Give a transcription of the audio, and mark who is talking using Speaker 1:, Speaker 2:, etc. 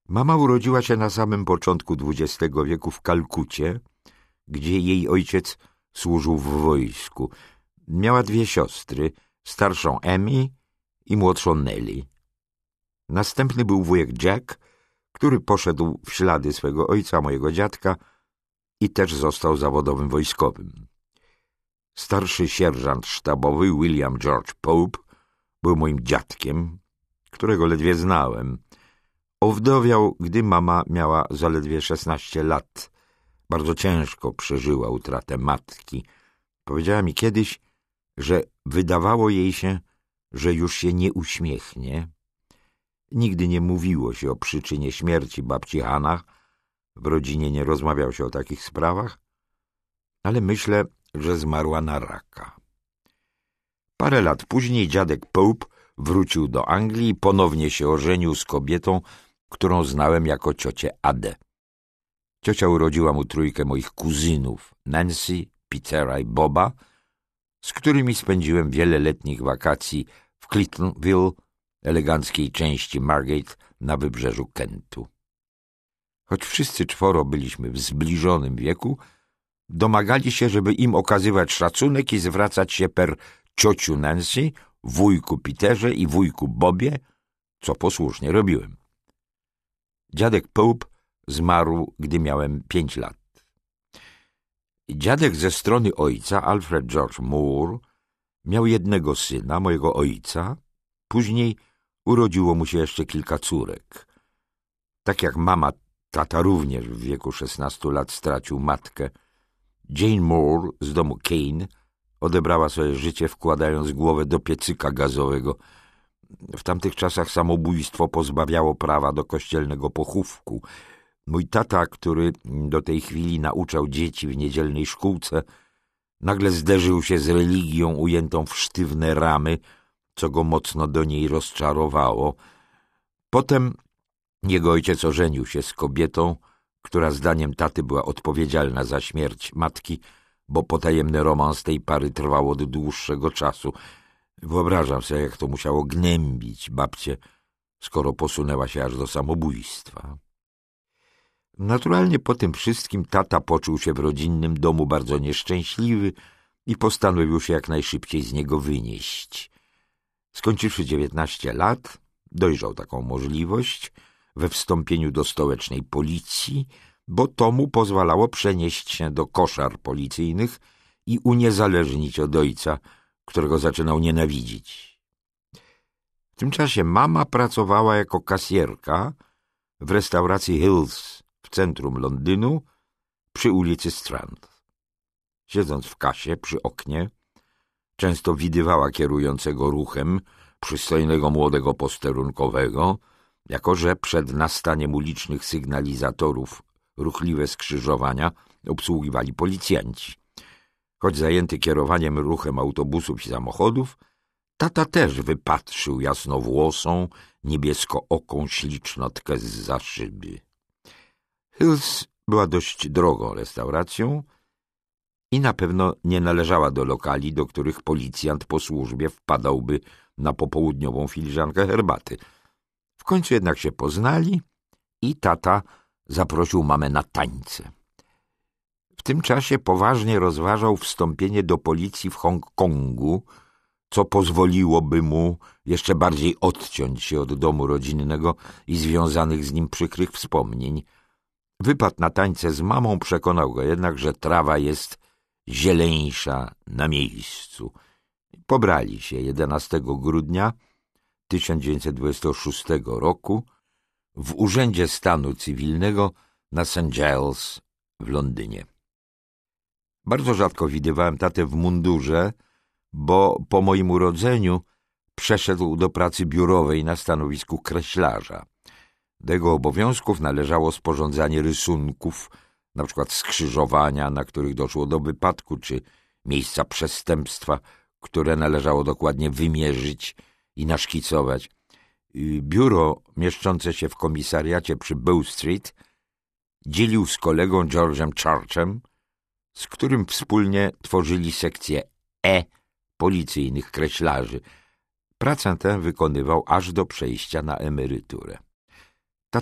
Speaker 1: Mama urodziła się na samym początku XX wieku w Kalkucie, gdzie jej ojciec służył w wojsku. Miała dwie siostry, starszą Emmy i młodszą Nellie. Następny był wujek Jack, który poszedł w ślady swego ojca, mojego dziadka, i też został zawodowym wojskowym. Starszy sierżant sztabowy William George Pope był moim dziadkiem, którego ledwie znałem. Owdowiał, gdy mama miała zaledwie 16 lat. Bardzo ciężko przeżyła utratę matki. Powiedziała mi kiedyś, że wydawało jej się, że już się nie uśmiechnie. Nigdy nie mówiło się o przyczynie śmierci babci Hannah. W rodzinie nie rozmawiał się o takich sprawach, ale myślę, że zmarła na raka. Parę lat później dziadek Pope wrócił do Anglii i ponownie się ożenił z kobietą, którą znałem jako ciocię Adę. Ciocia urodziła mu trójkę moich kuzynów, Nancy, Petera i Boba, z którymi spędziłem wiele letnich wakacji w Cliftonville, eleganckiej części Margate na wybrzeżu Kentu. Choć wszyscy czworo byliśmy w zbliżonym wieku, domagali się, żeby im okazywać szacunek i zwracać się per ciociu Nancy, wujku Peterze i wujku Bobie, co posłusznie robiłem. Dziadek Pope zmarł, gdy miałem 5 lat. Dziadek ze strony ojca, Alfred George Moore, miał jednego syna, mojego ojca. Później urodziło mu się jeszcze kilka córek. Tak jak mama, tata również w wieku 16 lat stracił matkę. Jane Moore z domu Kane odebrała sobie życie, wkładając głowę do piecyka gazowego. W tamtych czasach samobójstwo pozbawiało prawa do kościelnego pochówku. Mój tata, który do tej chwili nauczał dzieci w niedzielnej szkółce, nagle zderzył się z religią ujętą w sztywne ramy, co go mocno do niej rozczarowało. Potem jego ojciec ożenił się z kobietą, która zdaniem taty była odpowiedzialna za śmierć matki, bo potajemny romans tej pary trwał od dłuższego czasu. Wyobrażam sobie, jak to musiało gnębić babcię, skoro posunęła się aż do samobójstwa. Naturalnie po tym wszystkim tata poczuł się w rodzinnym domu bardzo nieszczęśliwy i postanowił się jak najszybciej z niego wynieść. Skończywszy 19 lat, dojrzał taką możliwość we wstąpieniu do stołecznej policji, bo to mu pozwalało przenieść się do koszar policyjnych i uniezależnić od ojca, którego zaczynał nienawidzić. W tym czasie mama pracowała jako kasjerka w restauracji Hills w centrum Londynu przy ulicy Strand. Siedząc w kasie przy oknie, często widywała kierującego ruchem przystojnego młodego posterunkowego, jako że przed nastaniem ulicznych sygnalizatorów ruchliwe skrzyżowania obsługiwali policjanci. Choć zajęty kierowaniem ruchem autobusów i samochodów, tata też wypatrzył jasnowłosą, niebieskooką ślicznotkę zza szyby. Hills była dość drogą restauracją i na pewno nie należała do lokali, do których policjant po służbie wpadałby na popołudniową filiżankę herbaty. W końcu jednak się poznali i tata zaprosił mamę na tańce. W tym czasie poważnie rozważał wstąpienie do policji w Hongkongu, co pozwoliłoby mu jeszcze bardziej odciąć się od domu rodzinnego i związanych z nim przykrych wspomnień. Wypad na tańce z mamą przekonał go jednak, że trawa jest zieleńsza na miejscu. Pobrali się 11 grudnia 1926 roku w Urzędzie Stanu Cywilnego na St. Giles w Londynie. Bardzo rzadko widywałem tatę w mundurze, bo po moim urodzeniu przeszedł do pracy biurowej na stanowisku kreślarza. Do jego obowiązków należało sporządzanie rysunków, na przykład skrzyżowania, na których doszło do wypadku, czy miejsca przestępstwa, które należało dokładnie wymierzyć i naszkicować. Biuro mieszczące się w komisariacie przy Bow Street dzielił z kolegą George'em Churchem, z którym wspólnie tworzyli sekcję E policyjnych kreślarzy. Pracę tę wykonywał aż do przejścia na emeryturę.